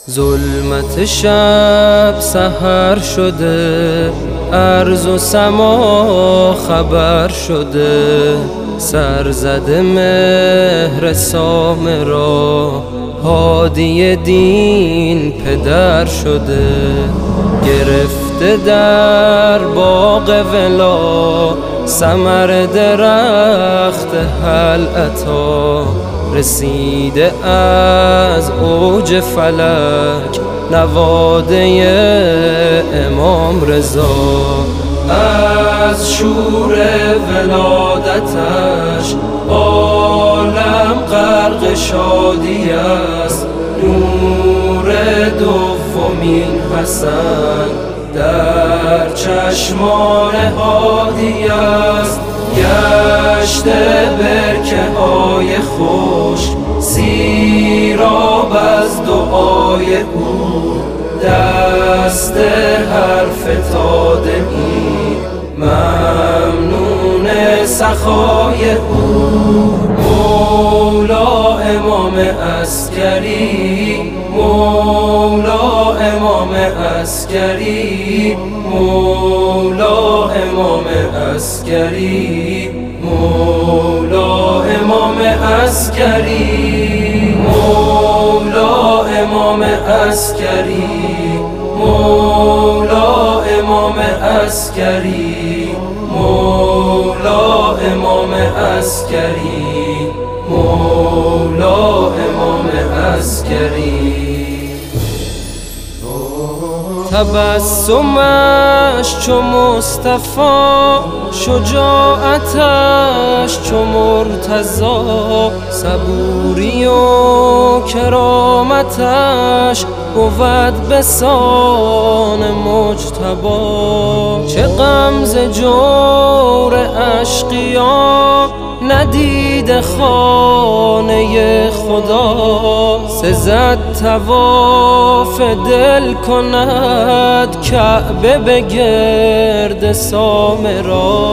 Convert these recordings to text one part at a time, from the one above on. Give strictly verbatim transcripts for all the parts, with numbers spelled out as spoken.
ظلمت شب سحر شده، ارض و سما خبر شده. سرزده مهر سامرا، هادی دین پدر شده. گرفته در باغ ولا، ثمر درخت هل عطا. رسیده از اوج فلک، نواده امام رضا. از شور ولادتش عالم غرق شادی است. نور دومین حسن در چشمان هادی است. گشته برکه های خشک، سیراب از دعای او. دست هر فتاده ای ممنون سخای او. مولا امام عسکری، مولا امام عسکری، مولا امام عسکری، مولا امام عسکری، مولا امام عسکری، مولا امام عسکری، مولا امام عسکری، مولا امام عسکری. تبسمش چو مصطفی، شجاعتش چو مرتضی. صبوری و کرامتش بود بسان مجتبی. چه غم ز جور اشقیا، ندیده خانه خدا. سزد طواف دل کند، کعبه به گرد سامرا.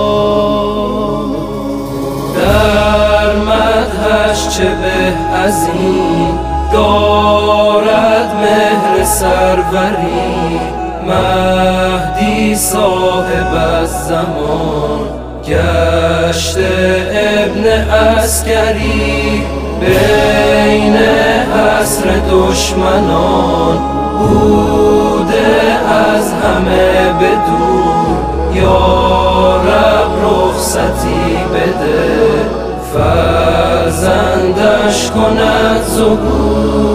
در مدحش چه به از این، دارد مهر سروری. مهدی صاحب از زمان، گشته ابن عسکری. بین عصر دشمنان، بوده از همه بدور. یا رب رخصتی بده، فرزندش کند ظهور.